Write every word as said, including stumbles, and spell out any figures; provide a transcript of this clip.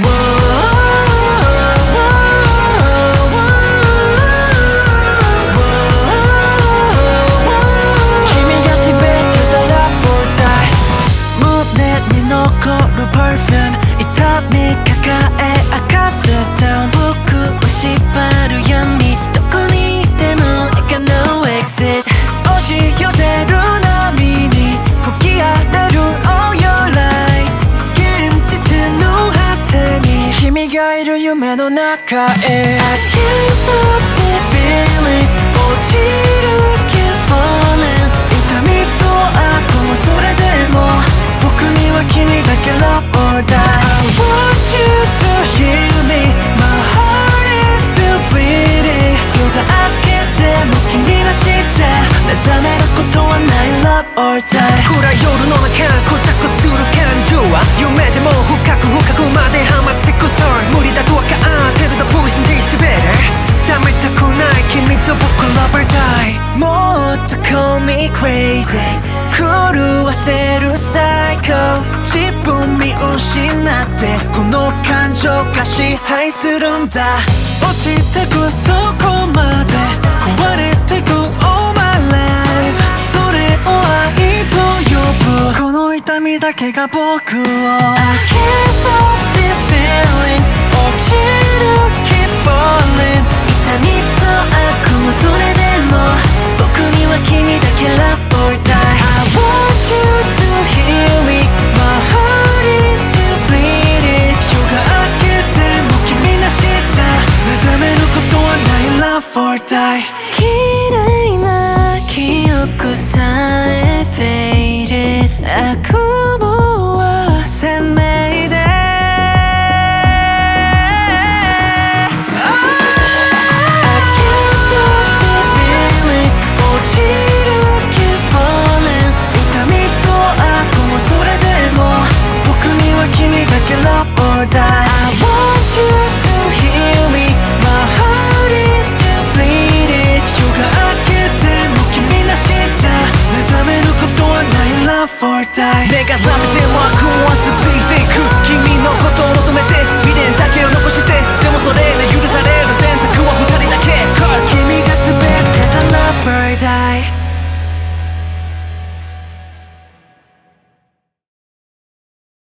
Perfume 痛み抱え明かす Down 僕を縛る闇どこにいても I got no exit 押し寄せる波に吹き荒れる All your lies 現実の果てに君がいる夢の中へ I can't stop this feeling 落ちる Keep falling 痛みと悪もそれでも僕には君だけ Love or die I want you to hear me My heart is still bleeding 夜が明けても君なしじゃ目覚めることはない Love or die 暗い夜の中交錯する感情は夢でも深く深くまでハマってく Sorry 無理だと分かってる The poison tastes better 冷めたくない君と僕 Love or die もっと call me crazy 狂わせる最高自分見失ってこの感情が支配するんだ落ちてくそこまで壊れてく All my life それを愛と呼ぶこの痛みだけが僕を I can't stop this feeling 落ちる Keep falling 痛みと悪もそれでも僕には君だけ Love or die I want you to hear me My heart is still bleeding 夜が明けても君なしじゃ目覚めることはない Love or die 綺麗な記憶さえ Faded 悪夢は鮮明でLove or die I want you to hear me My heart is still bleeding 夜が明けても君なしじゃ目覚めることはない Love or die 目が覚